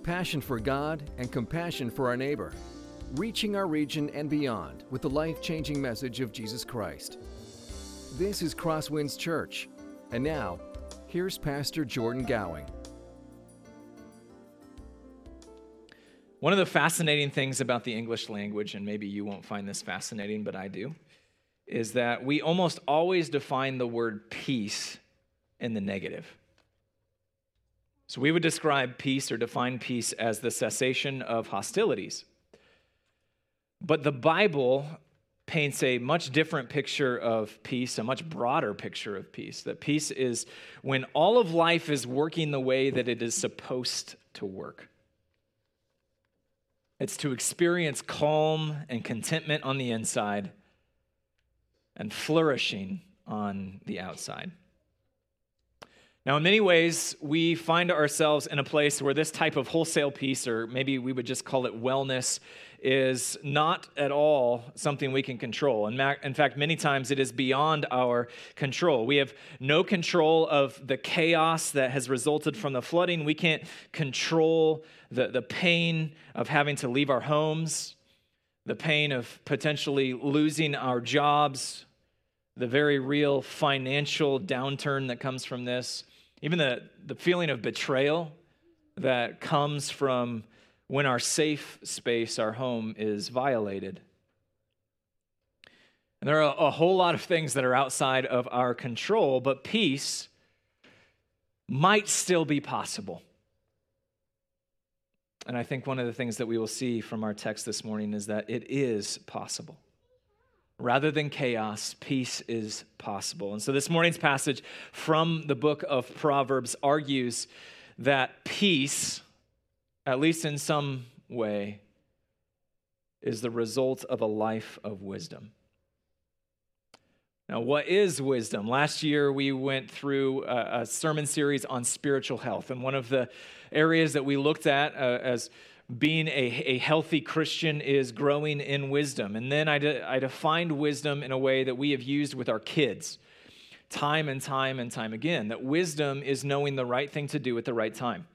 passion for God, and compassion for our neighbor, reaching our region and beyond with the life-changing message of Jesus Christ. This is Crosswinds Church, and now, here's Pastor Jordan Gowing. One of the fascinating things about the English language, and maybe you won't find this fascinating, but I do, is that we almost always define the word peace in the negative. So we would describe peace or define peace as the cessation of hostilities. But the Bible paints a much different picture of peace, a much broader picture of peace. That peace is when all of life is working the way that it is supposed to work. It's to experience calm and contentment on the inside and flourishing on the outside. Now, in many ways, we find ourselves in a place where this type of wholesale peace, or maybe we would just call it wellness, is not at all something we can control. In fact, many times it is beyond our control. We have no control of the chaos that has resulted from the flooding. We can't control the pain of having to leave our homes, the pain of potentially losing our jobs, the very real financial downturn that comes from this, even the feeling of betrayal that comes from when our safe space, our home, is violated. And there are a whole lot of things that are outside of our control, but peace might still be possible. And I think one of the things that we will see from our text this morning is that it is possible. Rather than chaos, peace is possible. And so this morning's passage from the book of Proverbs argues that peace, at least in some way, is the result of a life of wisdom. Now, what is wisdom? Last year, we went through a sermon series on spiritual health. And one of the areas that we looked at as being a healthy Christian is growing in wisdom. And then I defined wisdom in a way that we have used with our kids time and time and time again, that wisdom is knowing the right thing to do at the right time.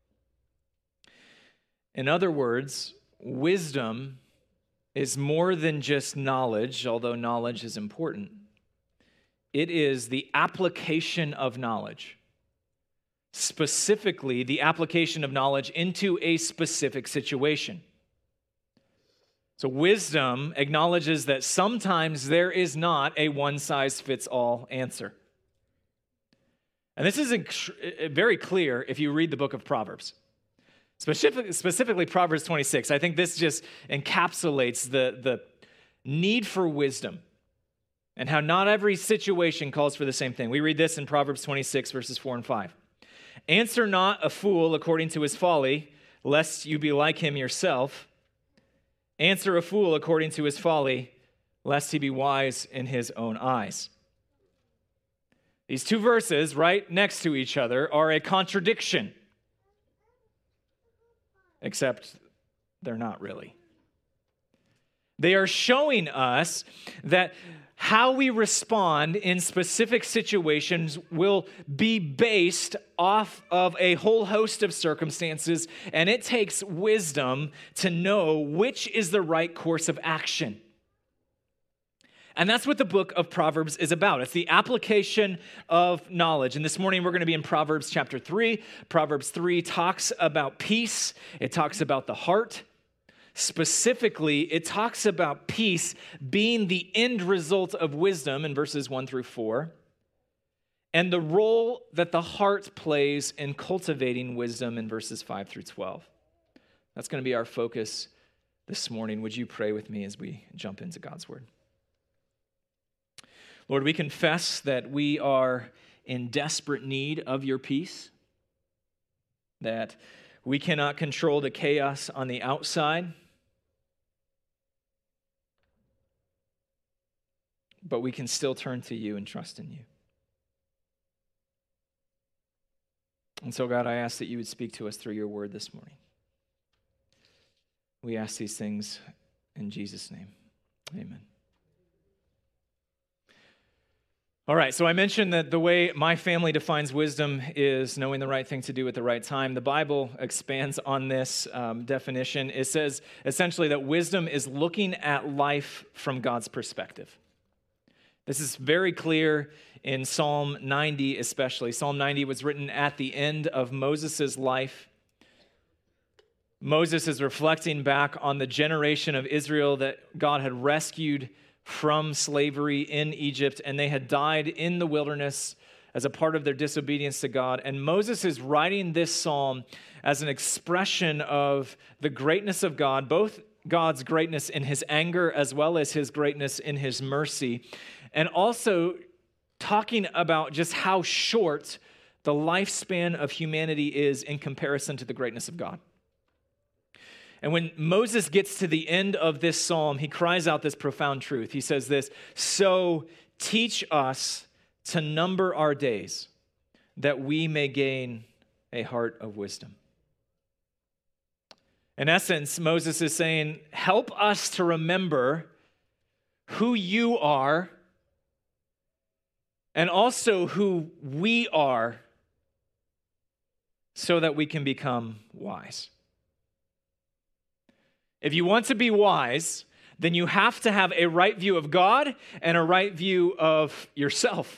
In other words, wisdom is more than just knowledge, although knowledge is important. It is the application of knowledge. Specifically, the application of knowledge into a specific situation. So wisdom acknowledges that sometimes there is not a one-size-fits-all answer. And this is very clear if you read the book of Proverbs. Specifically Proverbs 26. I think this just encapsulates the need for wisdom and how not every situation calls for the same thing. We read this in Proverbs 26, verses 4 and 5. Answer not a fool according to his folly, lest you be like him yourself. Answer a fool according to his folly, lest he be wise in his own eyes. These two verses right next to each other are a contradiction, except they're not really. They are showing us that how we respond in specific situations will be based off of a whole host of circumstances, and it takes wisdom to know which is the right course of action. And that's what the book of Proverbs is about. It's the application of knowledge. And this morning we're going to be in Proverbs chapter 3. Proverbs 3 talks about peace. It talks about the heart. Specifically, it talks about peace being the end result of wisdom in verses 1 through 4, and the role that the heart plays in cultivating wisdom in verses 5 through 12. That's going to be our focus this morning. Would you pray with me as we jump into God's word? Lord, we confess that we are in desperate need of your peace, that we cannot control the chaos on the outside, but we can still turn to you and trust in you. And so, God, I ask that you would speak to us through your word this morning. We ask these things in Jesus' name. Amen. All right, so I mentioned that the way my family defines wisdom is knowing the right thing to do at the right time. The Bible expands on this definition. It says essentially that wisdom is looking at life from God's perspective. This is very clear in Psalm 90 especially. Psalm 90 was written at the end of Moses' life. Moses is reflecting back on the generation of Israel that God had rescued from slavery in Egypt, and they had died in the wilderness as a part of their disobedience to God. And Moses is writing this psalm as an expression of the greatness of God, both God's greatness in his anger as well as his greatness in his mercy, and also talking about just how short the lifespan of humanity is in comparison to the greatness of God. And when Moses gets to the end of this psalm, he cries out this profound truth. He says this, "So teach us to number our days, that we may gain a heart of wisdom." In essence, Moses is saying, help us to remember who you are and also who we are so that we can become wise. If you want to be wise, then you have to have a right view of God and a right view of yourself.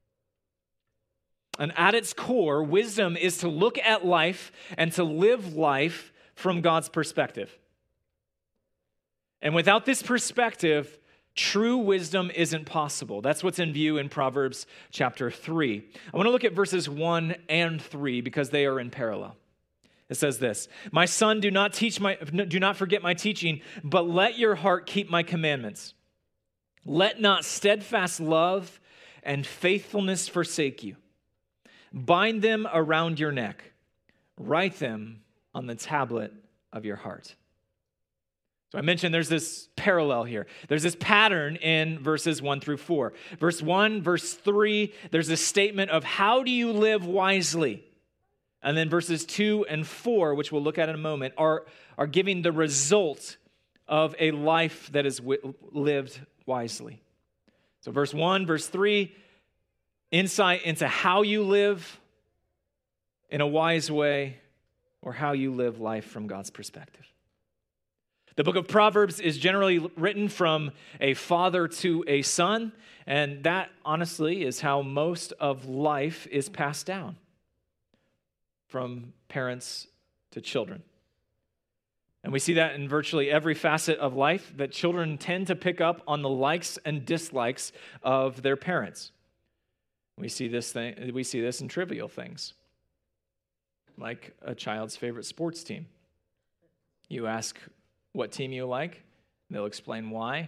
And at its core, wisdom is to look at life and to live life from God's perspective. And without this perspective, true wisdom isn't possible. That's what's in view in Proverbs chapter 3. I want to look at verses 1 and 3 because they are in parallel. It says this, "My son, do not forget my teaching, but let your heart keep my commandments. Let not steadfast love and faithfulness forsake you. Bind them around your neck. Write them on the tablet of your heart." So I mentioned there's this parallel here. There's this pattern in verses 1 through 4. Verse 1, verse 3, there's a statement of how do you live wisely? And then verses 2 and 4, which we'll look at in a moment, are giving the result of a life that is lived wisely. So verse 1, verse 3, insight into how you live in a wise way or how you live life from God's perspective. The book of Proverbs is generally written from a father to a son, and that honestly is how most of life is passed down, from parents to children. And we see that in virtually every facet of life, that children tend to pick up on the likes and dislikes of their parents. We see this in trivial things, like a child's favorite sports team. You ask what team you like, they'll explain why.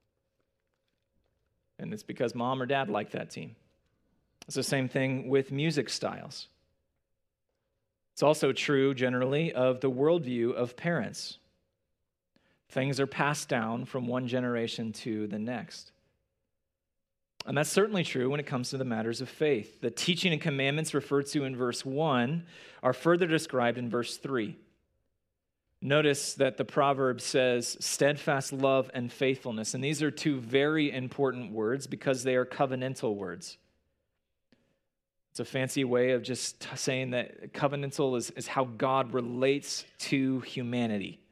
And it's because mom or dad like that team. It's the same thing with music styles. It's also true, generally, of the worldview of parents. Things are passed down from one generation to the next. And that's certainly true when it comes to the matters of faith. The teaching and commandments referred to in verse 1 are further described in verse 3. Notice that the proverb says steadfast love and faithfulness. And these are two very important words because they are covenantal words. It's a fancy way of just saying that covenantal is how God relates to humanity.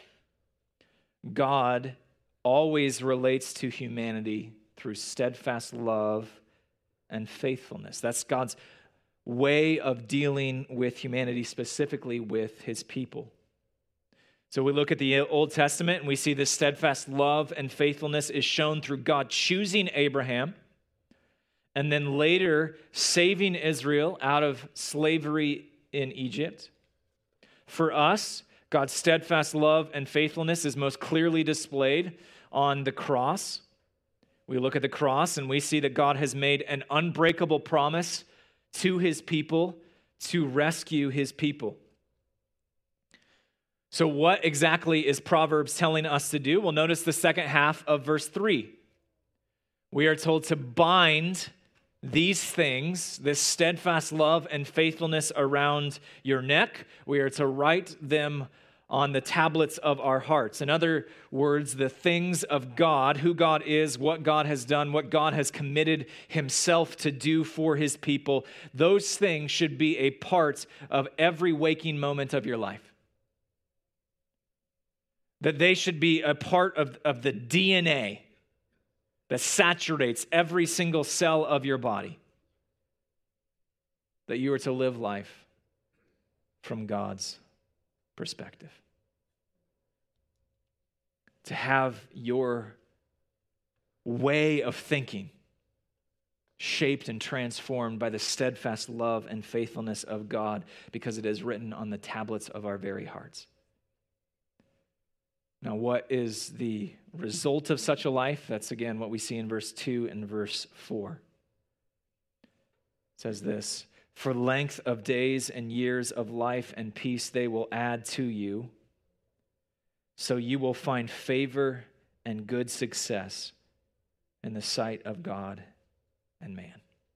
God always relates to humanity through steadfast love and faithfulness. That's God's way of dealing with humanity, specifically with his people. So we look at the Old Testament and we see this steadfast love and faithfulness is shown through God choosing Abraham, and then later saving Israel out of slavery in Egypt. For us, God's steadfast love and faithfulness is most clearly displayed on the cross. We look at the cross and we see that God has made an unbreakable promise to his people to rescue his people. So what exactly is Proverbs telling us to do? Well, notice the second half of verse 3. We are told to bind these things, this steadfast love and faithfulness around your neck. We are to write them on the tablets of our hearts. In other words, the things of God, who God is, what God has done, what God has committed himself to do for his people, those things should be a part of every waking moment of your life. That they should be a part of the DNA that saturates every single cell of your body. That you are to live life from God's perspective. To have your way of thinking shaped and transformed by the steadfast love and faithfulness of God, because it is written on the tablets of our very hearts. Now, what is the result of such a life? That's again what we see in verse 2 and verse 4. It says this: "For length of days and years of life and peace they will add to you, so you will find favor and good success in the sight of God and man."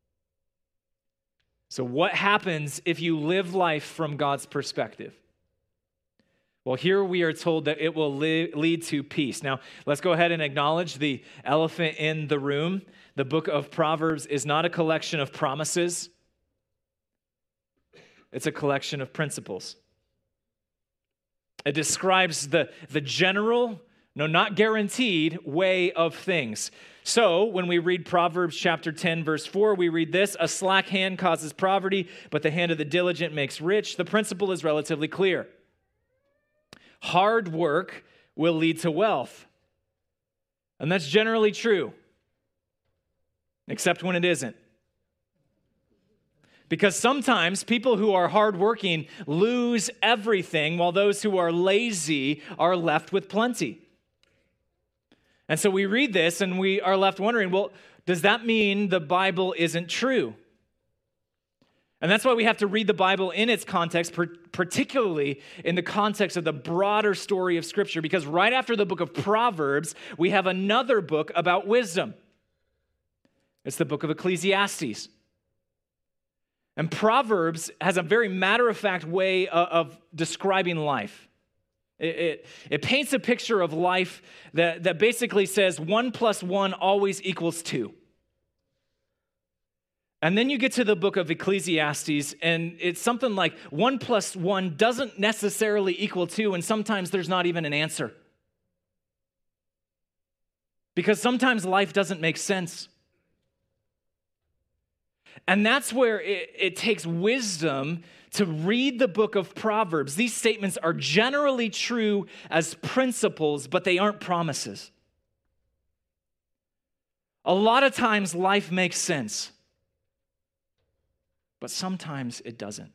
So what happens if you live life from God's perspective? Well, here we are told that it will lead to peace. Now, let's go ahead and acknowledge the elephant in the room. The book of Proverbs is not a collection of promises. It's a collection of principles. It describes the general, no, not guaranteed, way of things. So when we read Proverbs chapter 10, verse 4, we read this: "A slack hand causes poverty, but the hand of the diligent makes rich." The principle is relatively clear. Hard work will lead to wealth. And that's generally true, except when it isn't. Because sometimes people who are hardworking lose everything, while those who are lazy are left with plenty. And so we read this and we are left wondering, well, does that mean the Bible isn't true? And that's why we have to read the Bible in its context, particularly in the context of the broader story of Scripture, because right after the book of Proverbs, we have another book about wisdom. It's the book of Ecclesiastes. And Proverbs has a very matter-of-fact way of describing life. It paints a picture of life that basically says 1 + 1 always equals 2. And then you get to the book of Ecclesiastes, and it's something like 1 + 1 doesn't necessarily equal 2, and sometimes there's not even an answer. Because sometimes life doesn't make sense. And that's where it takes wisdom to read the book of Proverbs. These statements are generally true as principles, but they aren't promises. A lot of times life makes sense, but sometimes it doesn't.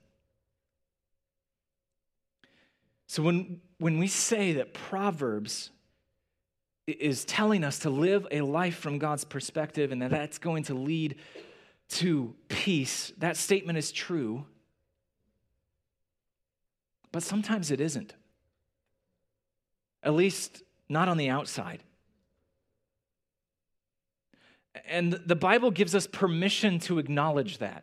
So when we say that Proverbs is telling us to live a life from God's perspective and that that's going to lead to peace, that statement is true, but sometimes it isn't. At least not on the outside. And the Bible gives us permission to acknowledge that.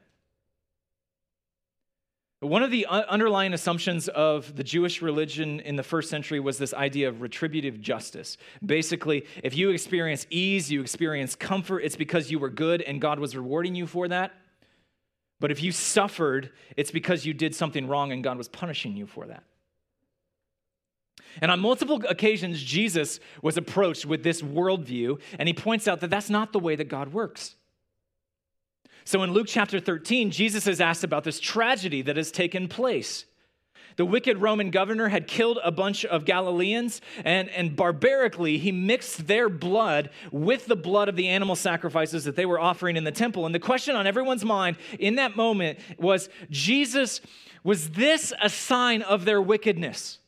One of the underlying assumptions of the Jewish religion in the first century was this idea of retributive justice. Basically, if you experience ease, you experience comfort, it's because you were good and God was rewarding you for that. But if you suffered, it's because you did something wrong and God was punishing you for that. And on multiple occasions, Jesus was approached with this worldview, and he points out that that's not the way that God works. So in Luke chapter 13, Jesus is asked about this tragedy that has taken place. The wicked Roman governor had killed a bunch of Galileans, and barbarically, he mixed their blood with the blood of the animal sacrifices that they were offering in the temple. And the question on everyone's mind in that moment was, Jesus, was this a sign of their wickedness?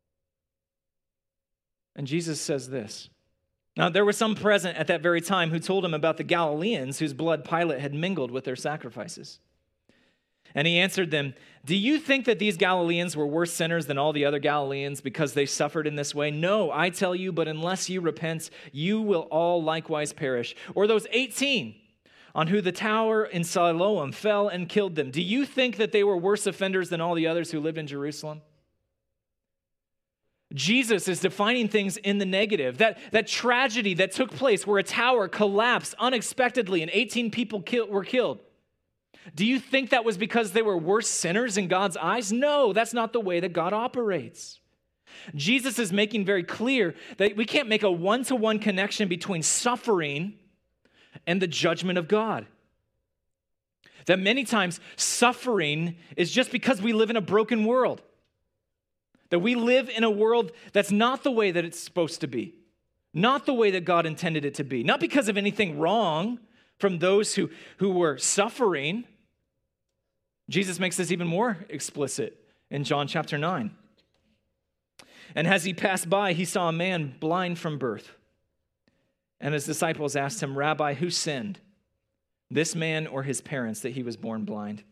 And Jesus says this. Now, there were some present at that very time who told him about the Galileans whose blood Pilate had mingled with their sacrifices. And he answered them, "Do you think that these Galileans were worse sinners than all the other Galileans because they suffered in this way? No, I tell you, but unless you repent, you will all likewise perish. Or those 18 on who the tower in Siloam fell and killed them. Do you think that they were worse offenders than all the others who lived in Jerusalem? Jesus is defining things in the negative. That tragedy that took place where a tower collapsed unexpectedly and 18 people were killed. Do you think that was because they were worse sinners in God's eyes? No, that's not the way that God operates. Jesus is making very clear that we can't make a one-to-one connection between suffering and the judgment of God. That many times suffering is just because we live in a broken world. That we live in a world that's not the way that it's supposed to be. Not the way that God intended it to be. Not because of anything wrong from those who were suffering. Jesus makes this even more explicit in John chapter 9. And as he passed by, he saw a man blind from birth. And his disciples asked him, "Rabbi, who sinned, this man or his parents, that he was born blind?"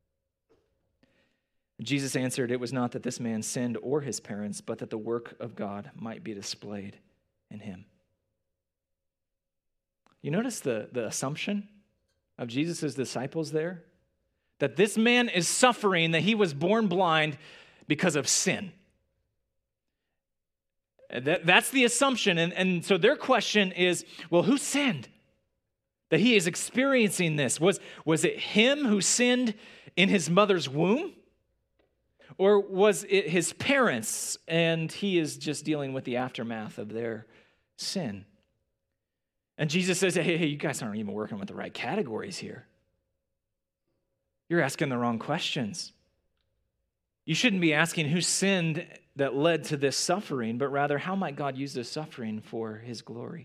Jesus answered, "It was not that this man sinned or his parents, but that the work of God might be displayed in him." You notice the assumption of Jesus' disciples there? That this man is suffering, that he was born blind because of sin. That's the assumption. And so their question is, well, who sinned? That he is experiencing this. Was it him who sinned in his mother's womb? Or was it his parents and he is just dealing with the aftermath of their sin? And Jesus says, hey, you guys aren't even working with the right categories here. You're asking the wrong questions. You shouldn't be asking who sinned that led to this suffering, but rather, how might God use this suffering for his glory?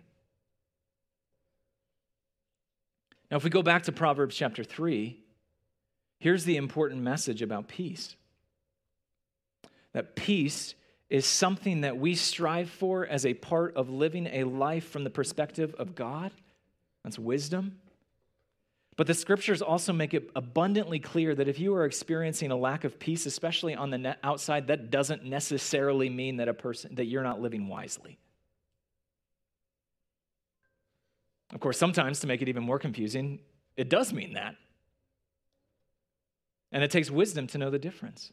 Now, if we go back to Proverbs chapter 3, here's the important message about peace. That peace is something that we strive for as a part of living a life from the perspective of God. That's wisdom. But the scriptures also make it abundantly clear that if you are experiencing a lack of peace, especially on the outside, that doesn't necessarily mean that you're not living wisely. Of course, sometimes, to make it even more confusing, it does mean that. And it takes wisdom to know the difference.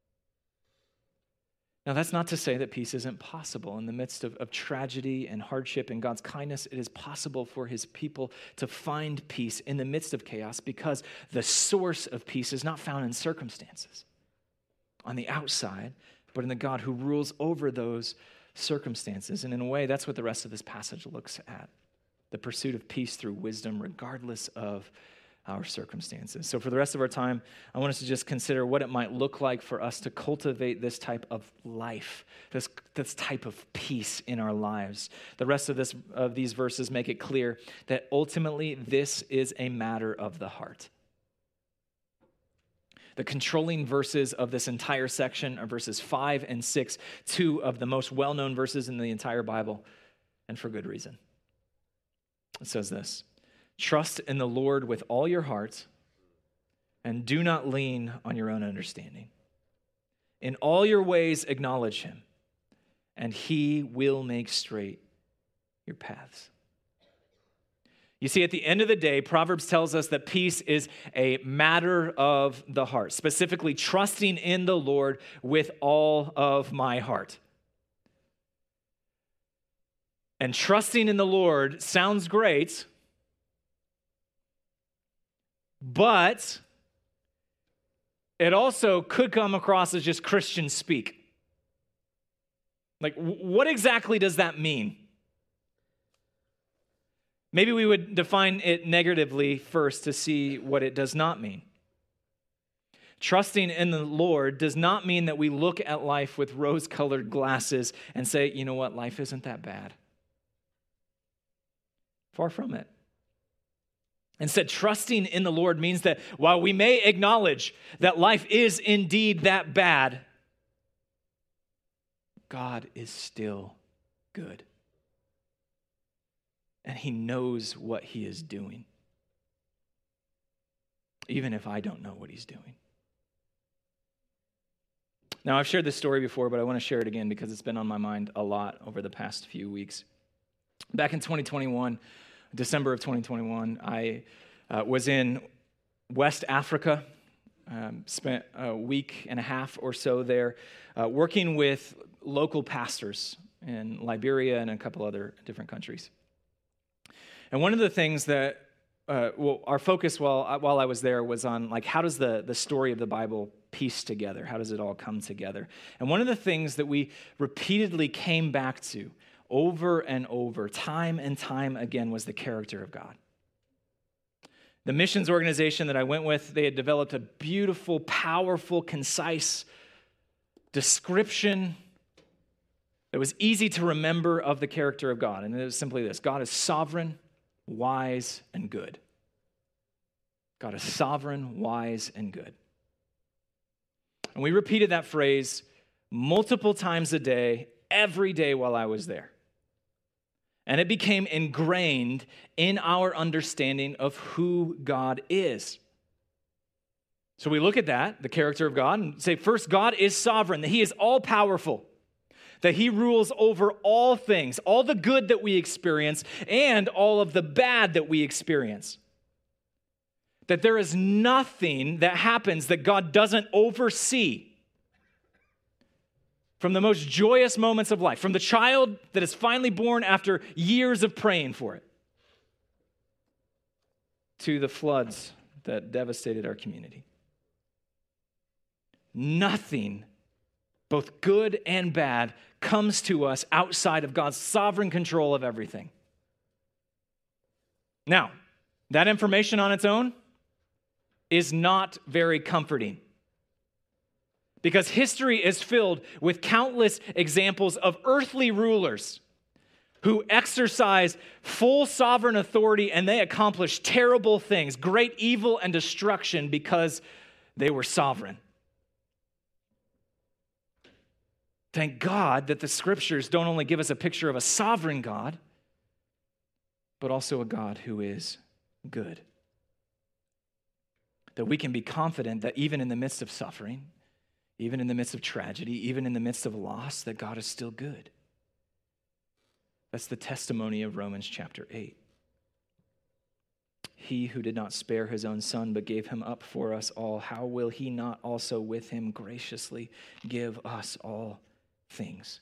Now, that's not to say that peace isn't possible. In the midst of tragedy and hardship and God's kindness, it is possible for his people to find peace in the midst of chaos, because the source of peace is not found in circumstances on the outside, but in the God who rules over those circumstances. And in a way, that's what the rest of this passage looks at. The pursuit of peace through wisdom, regardless of our circumstances. So for the rest of our time, I want us to just consider what it might look like for us to cultivate this type of life, this type of peace in our lives. The rest of these verses make it clear that ultimately this is a matter of the heart. The controlling verses of this entire section are verses 5 and 6, two of the most well-known verses in the entire Bible, and for good reason. It says this: "Trust in the Lord with all your heart, and do not lean on your own understanding. In all your ways acknowledge him, and he will make straight your paths." You see, at the end of the day, Proverbs tells us that peace is a matter of the heart, specifically trusting in the Lord with all of my heart. And trusting in the Lord sounds great, but it also could come across as just Christian speak. Like, what exactly does that mean? Maybe we would define it negatively first to see what it does not mean. Trusting in the Lord does not mean that we look at life with rose-colored glasses and say, you know what, life isn't that bad. Far from it. Instead, trusting in the Lord means that while we may acknowledge that life is indeed that bad, God is still good. And he knows what he is doing, even if I don't know what he's doing. Now, I've shared this story before, but I want to share it again because it's been on my mind a lot over the past few weeks. Back in 2021, December of 2021, I was in West Africa, spent a week and a half or so there, working with local pastors in Liberia and a couple other different countries. And one of the things that our focus while I was there was on, like, how does the story of the Bible piece together? How does it all come together? And one of the things that we repeatedly came back to over and over, time and time again, was the character of God. The missions organization that I went with, they had developed a beautiful, powerful, concise description that was easy to remember of the character of God. And it was simply this: God is sovereign, wise, and good. God is sovereign, wise, and good. And we repeated that phrase multiple times a day, every day while I was there. And it became ingrained in our understanding of who God is. So we look at that, the character of God, and say, first, God is sovereign, that he is all-powerful, that he rules over all things, all the good that we experience and all of the bad that we experience. That there is nothing that happens that God doesn't oversee. From the most joyous moments of life, from the child that is finally born after years of praying for it, to the floods that devastated our community. Nothing, both good and bad, comes to us outside of God's sovereign control of everything. Now, that information on its own is not very comforting, because history is filled with countless examples of earthly rulers who exercise full sovereign authority, and they accomplish terrible things, great evil and destruction, because they were sovereign. Thank God that the scriptures don't only give us a picture of a sovereign God, but also a God who is good. That we can be confident that even in the midst of suffering, even in the midst of tragedy, even in the midst of loss, that God is still good. That's the testimony of Romans chapter 8. He who did not spare his own son, but gave him up for us all, how will he not also with him graciously give us all things?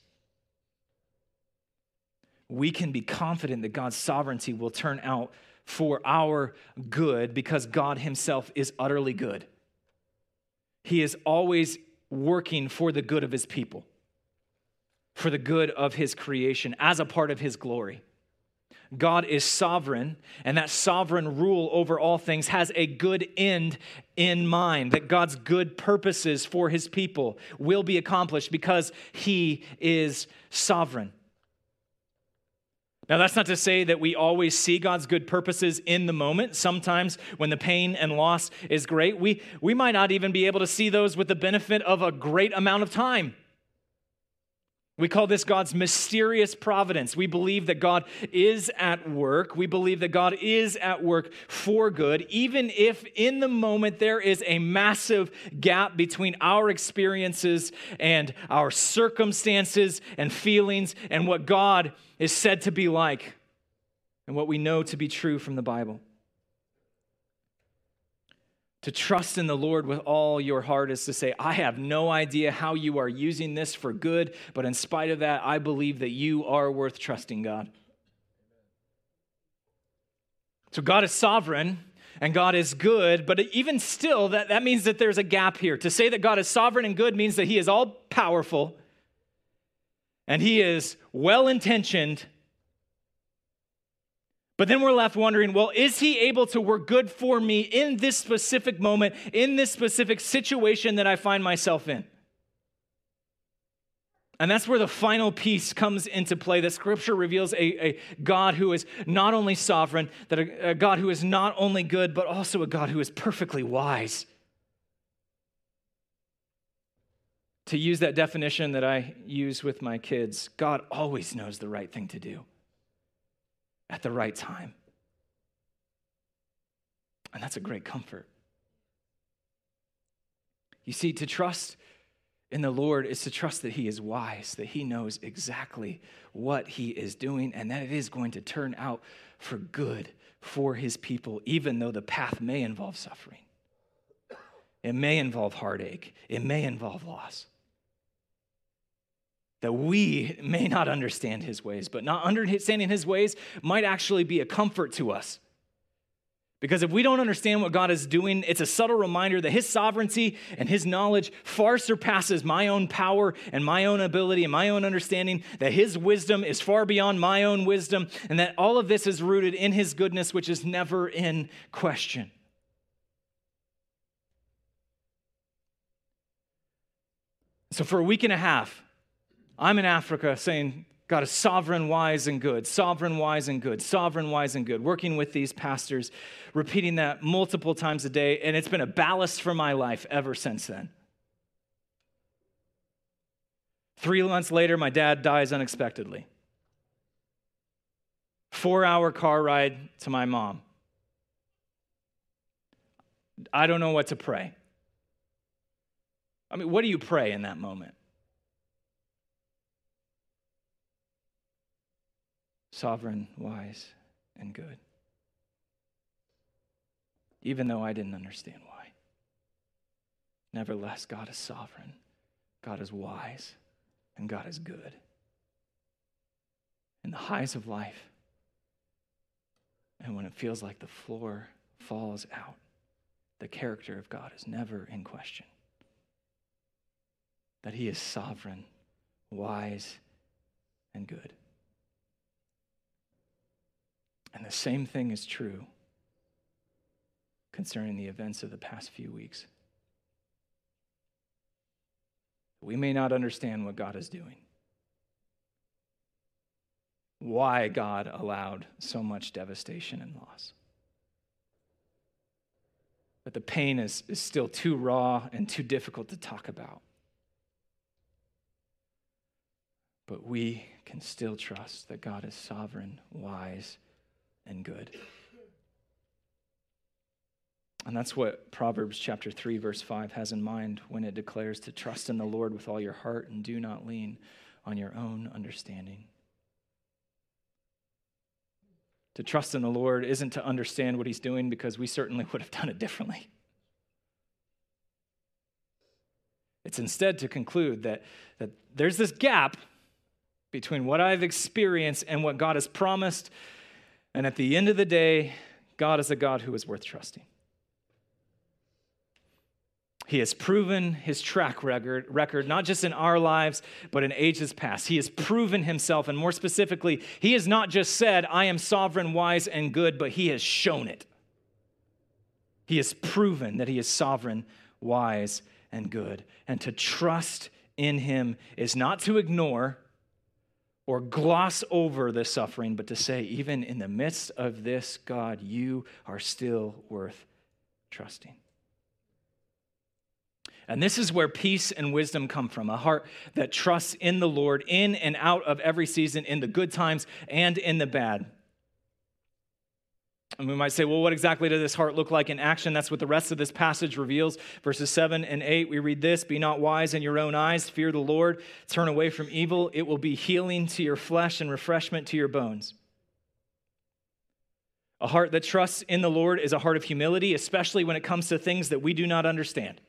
We can be confident that God's sovereignty will turn out for our good, because God himself is utterly good. He is always working for the good of his people, for the good of his creation, as a part of his glory. God is sovereign, and that sovereign rule over all things has a good end in mind, that God's good purposes for his people will be accomplished because he is sovereign. Now, that's not to say that we always see God's good purposes in the moment. Sometimes when the pain and loss is great, we might not even be able to see those with the benefit of a great amount of time. We call this God's mysterious providence. We believe that God is at work. We believe that God is at work for good, even if in the moment there is a massive gap between our experiences and our circumstances and feelings and what God is said to be like and what we know to be true from the Bible. To trust in the Lord with all your heart is to say, I have no idea how you are using this for good, but in spite of that, I believe that you are worth trusting, God. So God is sovereign and God is good, but even still, that means that there's a gap here. To say that God is sovereign and good means that he is all powerful and he is well-intentioned. But then we're left wondering, well, is he able to work good for me in this specific moment, in this specific situation that I find myself in? And that's where the final piece comes into play, that Scripture reveals a God who is not only sovereign, that a God who is not only good, but also a God who is perfectly wise. To use that definition that I use with my kids, God always knows the right thing to do at the right time. And that's a great comfort. You see, to trust in the Lord is to trust that he is wise, that he knows exactly what he is doing, and that it is going to turn out for good for his people, even though the path may involve suffering. It may involve heartache. It may involve loss. that we may not understand his ways, but not understanding his ways might actually be a comfort to us. Because if we don't understand what God is doing, it's a subtle reminder that his sovereignty and his knowledge far surpasses my own power and my own ability and my own understanding, that his wisdom is far beyond my own wisdom, and that all of this is rooted in his goodness, which is never in question. So for a week and a half, I'm in Africa saying, God is sovereign, wise, and good, sovereign, wise, and good, sovereign, wise, and good, working with these pastors, repeating that multiple times a day, and it's been a ballast for my life ever since then. 3 months later, my dad dies unexpectedly. 4-hour car ride to my mom. I don't know what to pray. I mean, what do you pray in that moment? Sovereign, wise, and good. Even though I didn't understand why. Nevertheless, God is sovereign, God is wise, and God is good. In the highs of life, and when it feels like the floor falls out, the character of God is never in question. That he is sovereign, wise, and good. And the same thing is true concerning the events of the past few weeks. We may not understand what God is doing, why God allowed so much devastation and loss. But the pain is still too raw and too difficult to talk about. But we can still trust that God is sovereign, wise, and good. And that's what Proverbs chapter 3, verse 5 has in mind when it declares to trust in the Lord with all your heart and do not lean on your own understanding. To trust in the Lord isn't to understand what he's doing, because we certainly would have done it differently. It's instead to conclude that there's this gap between what I've experienced and what God has promised. And at the end of the day, God is a God who is worth trusting. He has proven his track record, not just in our lives, but in ages past. He has proven himself, and more specifically, he has not just said, I am sovereign, wise, and good, but he has shown it. He has proven that he is sovereign, wise, and good. And to trust in him is not to ignore or gloss over the suffering, but to say, even in the midst of this, God, you are still worth trusting. And this is where peace and wisdom come from, a heart that trusts in the Lord in and out of every season, in the good times and in the bad. And we might say, well, what exactly does this heart look like in action? That's what the rest of this passage reveals. Verses 7 and 8, we read this: be not wise in your own eyes, fear the Lord, turn away from evil. It will be healing to your flesh and refreshment to your bones. A heart that trusts in the Lord is a heart of humility, especially when it comes to things that we do not understand.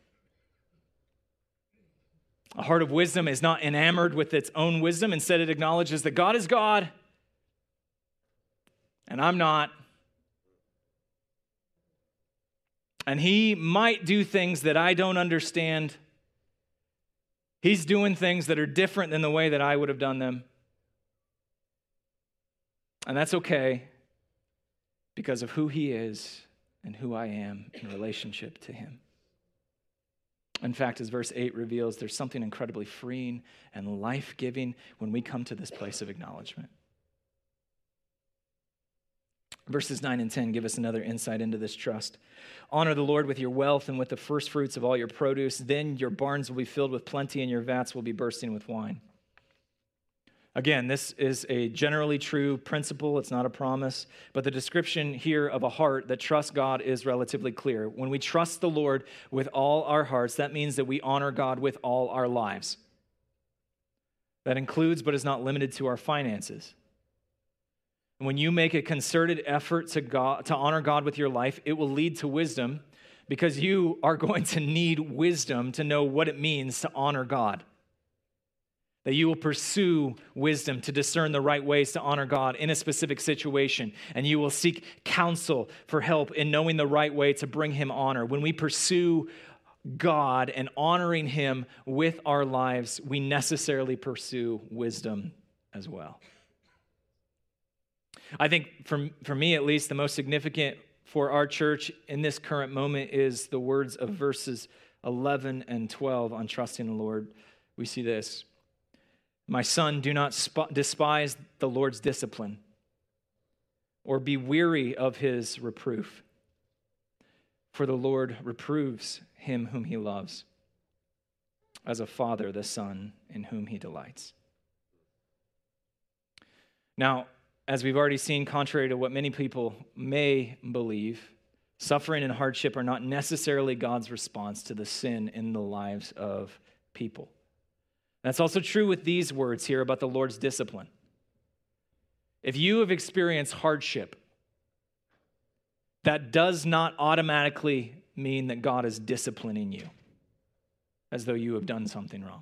A heart of wisdom is not enamored with its own wisdom. Instead, it acknowledges that God is God, and I'm not. And he might do things that I don't understand. He's doing things that are different than the way that I would have done them. And that's okay, because of who he is and who I am in relationship to him. In fact, as verse 8 reveals, there's something incredibly freeing and life-giving when we come to this place of acknowledgement. Verses 9 and 10 give us another insight into this trust. Honor the Lord with your wealth and with the first fruits of all your produce. Then your barns will be filled with plenty and your vats will be bursting with wine. Again, this is a generally true principle. It's not a promise. But the description here of a heart that trusts God is relatively clear. When we trust the Lord with all our hearts, that means that we honor God with all our lives. That includes, but is not limited to, our finances. When you make a concerted effort to honor God with your life, it will lead to wisdom, because you are going to need wisdom to know what it means to honor God. that you will pursue wisdom to discern the right ways to honor God in a specific situation, and you will seek counsel for help in knowing the right way to bring him honor. When we pursue God and honoring him with our lives, we necessarily pursue wisdom as well. I think for me at least, the most significant for our church in this current moment is the words of verses 11 and 12 on trusting the Lord. We see this: "My son, do not despise the Lord's discipline or be weary of his reproof. For the Lord reproves him whom he loves, as a father the son in whom he delights." Now, as we've already seen, contrary to what many people may believe, suffering and hardship are not necessarily God's response to the sin in the lives of people. That's also true with these words here about the Lord's discipline. If you have experienced hardship, that does not automatically mean that God is disciplining you as though you have done something wrong.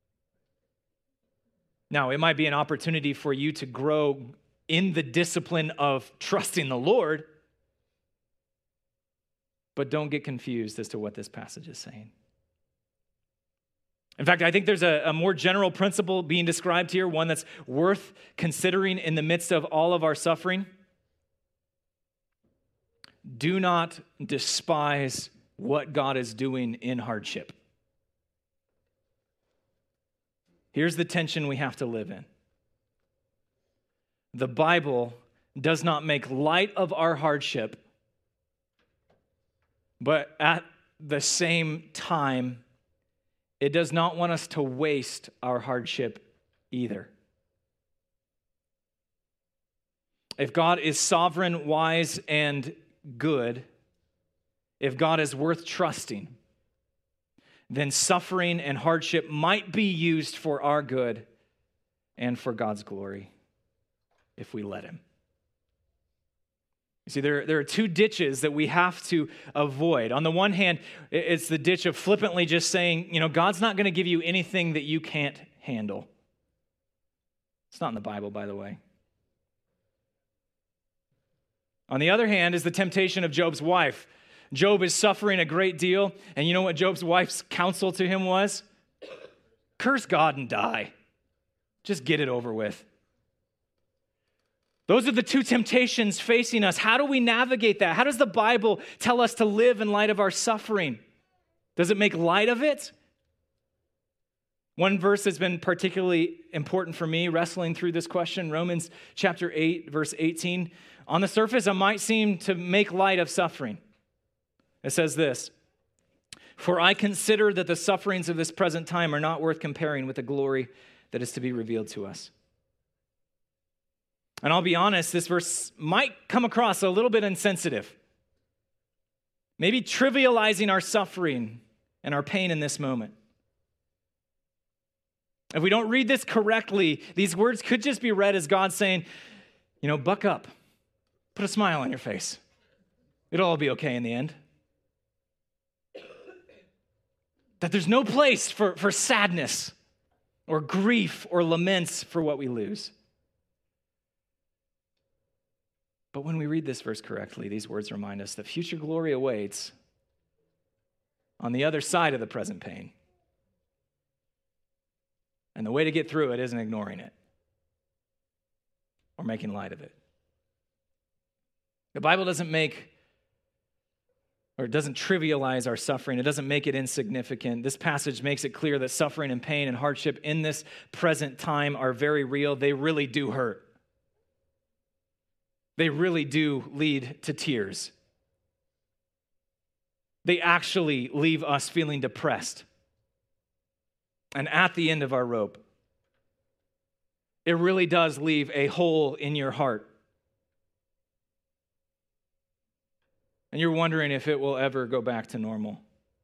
Now, it might be an opportunity for you to grow in the discipline of trusting the Lord, but don't get confused as to what this passage is saying. In fact, I think there's a more general principle being described here, one that's worth considering in the midst of all of our suffering. Do not despise what God is doing in hardship. Here's the tension we have to live in. The Bible does not make light of our hardship, but at the same time, it does not want us to waste our hardship either. If God is sovereign, wise, and good, if God is worth trusting, then suffering and hardship might be used for our good and for God's glory if we let him. You see, there are two ditches that we have to avoid. On the one hand, it's the ditch of flippantly just saying, God's not going to give you anything that you can't handle. It's not in the Bible, by the way. On the other hand is the temptation of Job's wife. Job is suffering a great deal, and you know what Job's wife's counsel to him was? Curse God and die. Just get it over with. Those are the two temptations facing us. How do we navigate that? How does the Bible tell us to live in light of our suffering? Does it make light of it? One verse has been particularly important for me wrestling through this question, Romans chapter 8, verse 18. On the surface, it might seem to make light of suffering. It says this: "For I consider that the sufferings of this present time are not worth comparing with the glory that is to be revealed to us." And I'll be honest, this verse might come across a little bit insensitive, maybe trivializing our suffering and our pain in this moment. If we don't read this correctly, these words could just be read as God saying, buck up, put a smile on your face. It'll all be okay in the end. That there's no place for sadness or grief or laments for what we lose. But when we read this verse correctly, these words remind us that future glory awaits on the other side of the present pain. And the way to get through it isn't ignoring it or making light of it. The Bible doesn't trivialize our suffering. It doesn't make it insignificant. This passage makes it clear that suffering and pain and hardship in this present time are very real. They really do hurt. They really do lead to tears. They actually leave us feeling depressed and at the end of our rope. It really does leave a hole in your heart. And you're wondering if it will ever go back to normal.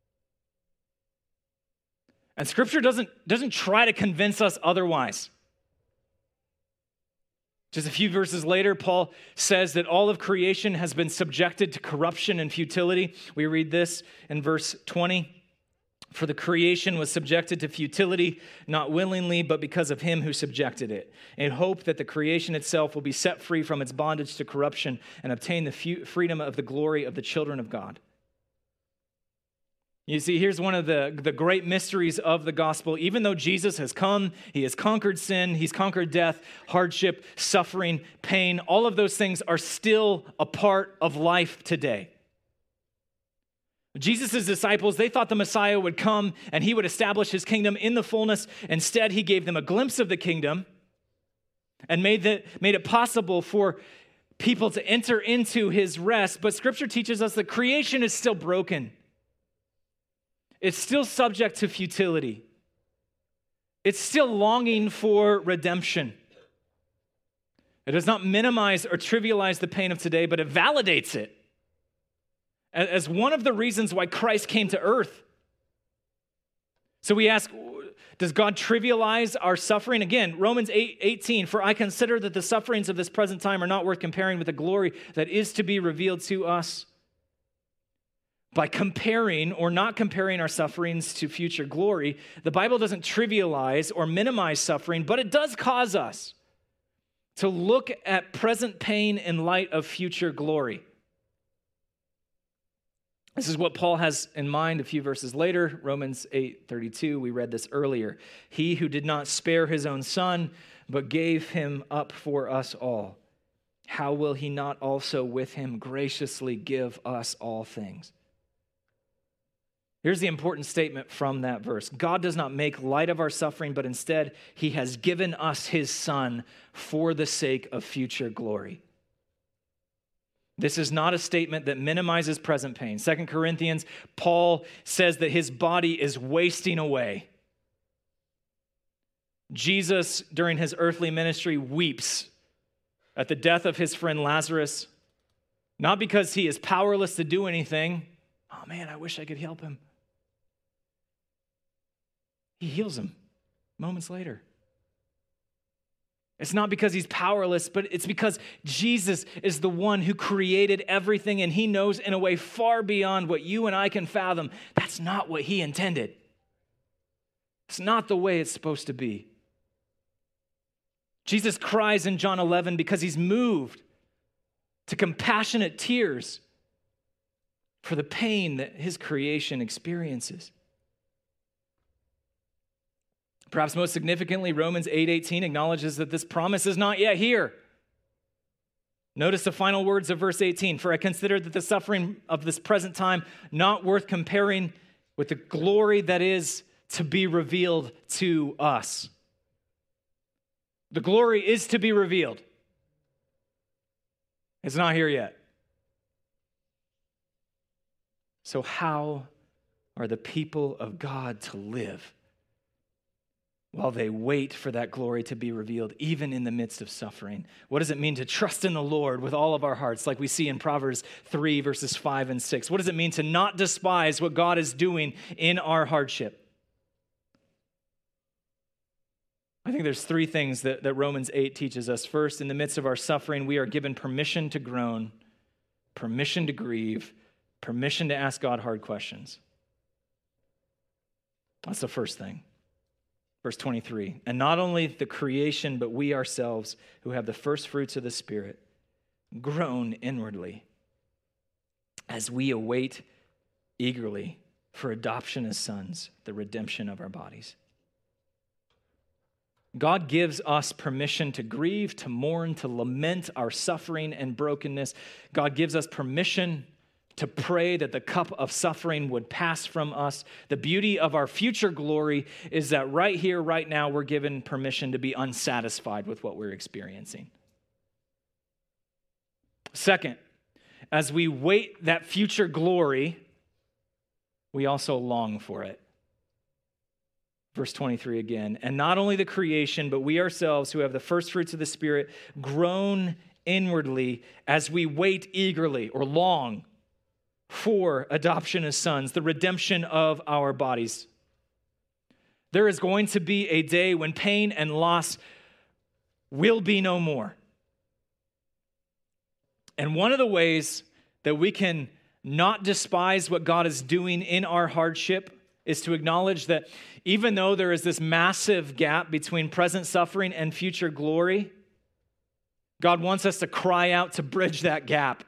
And Scripture doesn't try to convince us otherwise. Just a few verses later, Paul says that all of creation has been subjected to corruption and futility. We read this in verse 20. For the creation was subjected to futility, not willingly, but because of him who subjected it, in hope that the creation itself will be set free from its bondage to corruption and obtain the freedom of the glory of the children of God. You see, here's one of the great mysteries of the gospel. Even though Jesus has come, he has conquered sin, he's conquered death, hardship, suffering, pain, all of those things are still a part of life today. Jesus' disciples, they thought the Messiah would come and he would establish his kingdom in the fullness. Instead, he gave them a glimpse of the kingdom and made it possible for people to enter into his rest. But Scripture teaches us that creation is still broken. It's still subject to futility. It's still longing for redemption. It does not minimize or trivialize the pain of today, but it validates it as one of the reasons why Christ came to earth. So we ask, does God trivialize our suffering? Again, Romans 8:18, for I consider that the sufferings of this present time are not worth comparing with the glory that is to be revealed to us. By comparing or not comparing our sufferings to future glory, the Bible doesn't trivialize or minimize suffering, but it does cause us to look at present pain in light of future glory. This is what Paul has in mind a few verses later, Romans 8:32. We read this earlier. He who did not spare his own son, but gave him up for us all, how will he not also with him graciously give us all things? Here's the important statement from that verse. God does not make light of our suffering, but instead he has given us his son for the sake of future glory. This is not a statement that minimizes present pain. 2 Corinthians, Paul says that his body is wasting away. Jesus, during his earthly ministry, weeps at the death of his friend Lazarus, not because he is powerless to do anything. Oh man, I wish I could help him. He heals him moments later. It's not because he's powerless, but it's because Jesus is the one who created everything, and he knows in a way far beyond what you and I can fathom. That's not what he intended. It's not the way it's supposed to be. Jesus cries in John 11 because he's moved to compassionate tears for the pain that his creation experiences. Perhaps most significantly, Romans 8:18 acknowledges that this promise is not yet here. Notice the final words of verse 18. For I consider that the suffering of this present time not worth comparing with the glory that is to be revealed to us. The glory is to be revealed. It's not here yet. So how are the people of God to live while they wait for that glory to be revealed, even in the midst of suffering? What does it mean to trust in the Lord with all of our hearts, like we see in Proverbs 3, verses 5 and 6? What does it mean to not despise what God is doing in our hardship? I think there's three things that Romans 8 teaches us. First, in the midst of our suffering, we are given permission to groan, permission to grieve, permission to ask God hard questions. That's the first thing. Verse 23, and not only the creation, but we ourselves who have the first fruits of the Spirit groan inwardly as we await eagerly for adoption as sons, the redemption of our bodies. God gives us permission to grieve, to mourn, to lament our suffering and brokenness. God gives us permission to pray that the cup of suffering would pass from us. The beauty of our future glory is that right here, right now, we're given permission to be unsatisfied with what we're experiencing. Second, as we wait that future glory, we also long for it. Verse 23 again, and not only the creation, but we ourselves who have the first fruits of the Spirit groan inwardly as we wait eagerly or long for adoption as sons, the redemption of our bodies. There is going to be a day when pain and loss will be no more. And one of the ways that we can not despise what God is doing in our hardship is to acknowledge that even though there is this massive gap between present suffering and future glory, God wants us to cry out to bridge that gap.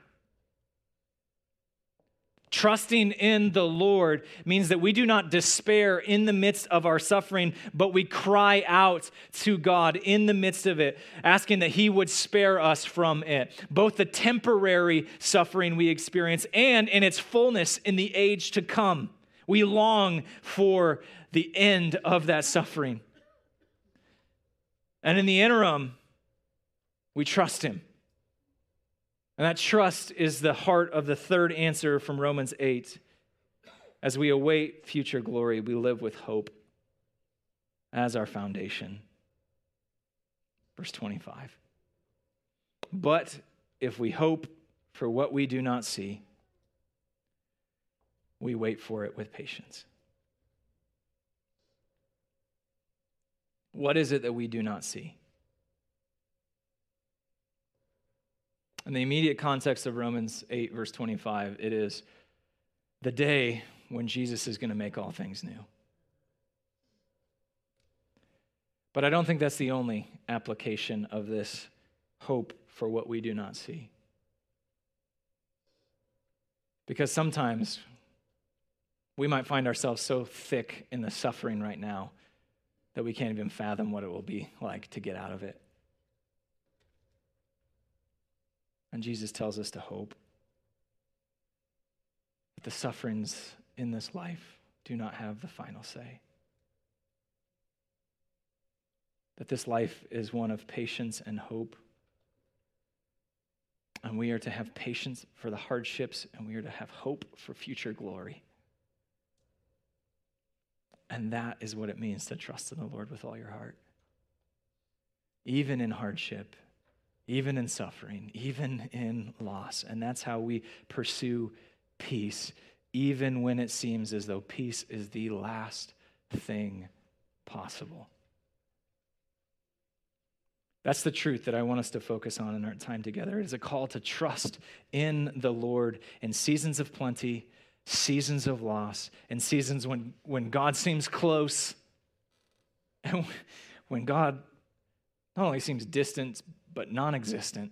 Trusting in the Lord means that we do not despair in the midst of our suffering, but we cry out to God in the midst of it, asking that He would spare us from it, both the temporary suffering we experience and in its fullness in the age to come. We long for the end of that suffering. And in the interim, we trust Him. And that trust is the heart of the third answer from Romans 8. As we await future glory, we live with hope as our foundation. Verse 25. But if we hope for what we do not see, we wait for it with patience. What is it that we do not see? In the immediate context of Romans 8, verse 25, it is the day when Jesus is going to make all things new. But I don't think that's the only application of this hope for what we do not see. Because sometimes we might find ourselves so thick in the suffering right now that we can't even fathom what it will be like to get out of it. And Jesus tells us to hope that the sufferings in this life do not have the final say. That this life is one of patience and hope. And we are to have patience for the hardships, and we are to have hope for future glory. And that is what it means to trust in the Lord with all your heart. Even in hardship, even in suffering, even in loss. And that's how we pursue peace, even when it seems as though peace is the last thing possible. That's the truth that I want us to focus on in our time together. It is a call to trust in the Lord in seasons of plenty, seasons of loss, and seasons when God seems close, and when God not only seems distant, but non-existent.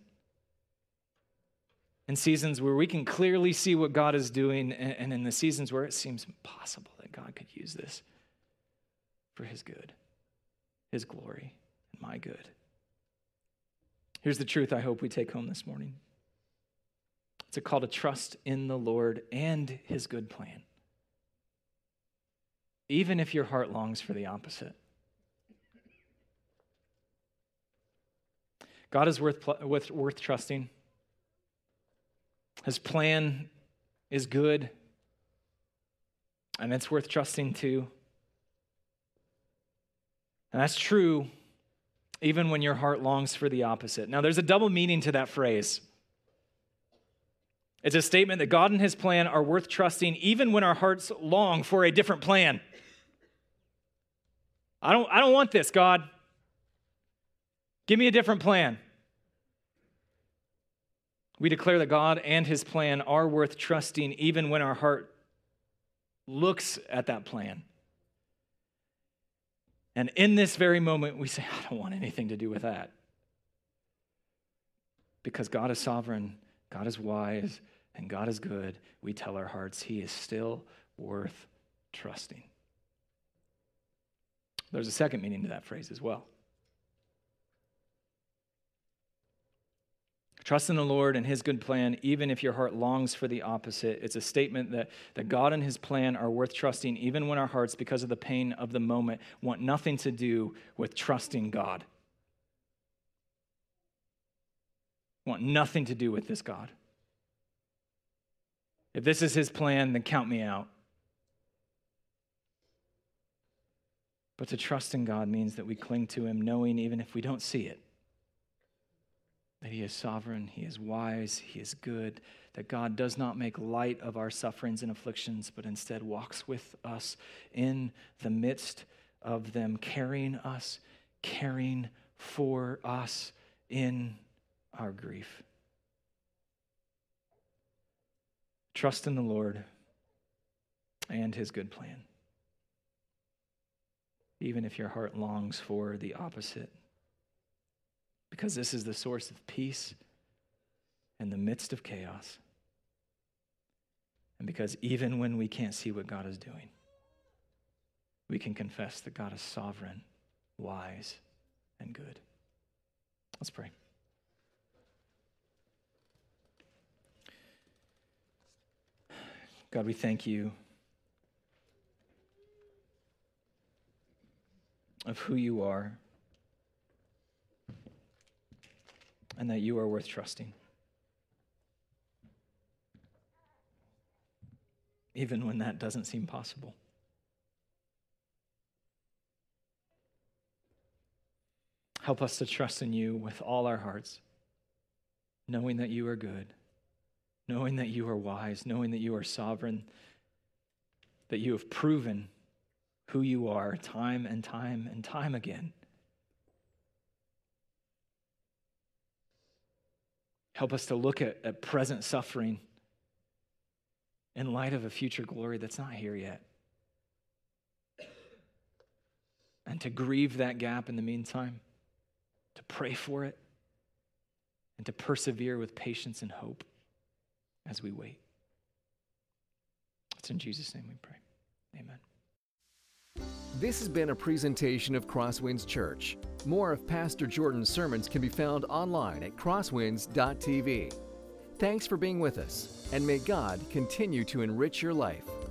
In seasons where we can clearly see what God is doing, and in the seasons where it seems impossible that God could use this for His good, His glory, and my good. Here's the truth I hope we take home this morning. It's a call to trust in the Lord and His good plan, even if your heart longs for the opposite. God is worth trusting. His plan is good, and it's worth trusting too. And that's true even when your heart longs for the opposite. Now, there's a double meaning to that phrase. It's a statement that God and His plan are worth trusting even when our hearts long for a different plan. I don't want this, God. Give me a different plan. We declare that God and His plan are worth trusting even when our heart looks at that plan. And in this very moment, we say, I don't want anything to do with that. Because God is sovereign, God is wise, and God is good. We tell our hearts He is still worth trusting. There's a second meaning to that phrase as well. Trust in the Lord and His good plan, even if your heart longs for the opposite. It's a statement that God and His plan are worth trusting, even when our hearts, because of the pain of the moment, want nothing to do with trusting God. Want nothing to do with this God. If this is His plan, then count me out. But to trust in God means that we cling to Him, knowing even if we don't see it, that He is sovereign, He is wise, He is good, that God does not make light of our sufferings and afflictions, but instead walks with us in the midst of them, carrying us, caring for us in our grief. Trust in the Lord and His good plan. even if your heart longs for the opposite. Because this is the source of peace in the midst of chaos. And because even when we can't see what God is doing, we can confess that God is sovereign, wise, and good. Let's pray. God, we thank you of who you are and that you are worth trusting. Even when that doesn't seem possible. Help us to trust in you with all our hearts, knowing that you are good, knowing that you are wise, knowing that you are sovereign, that you have proven who you are time and time and time again. Help us to look at present suffering in light of a future glory that's not here yet. And to grieve that gap in the meantime, to pray for it, and to persevere with patience and hope as we wait. It's in Jesus' name we pray. Amen. This has been a presentation of Crosswinds Church. More of Pastor Jordan's sermons can be found online at crosswinds.tv. Thanks for being with us, and may God continue to enrich your life.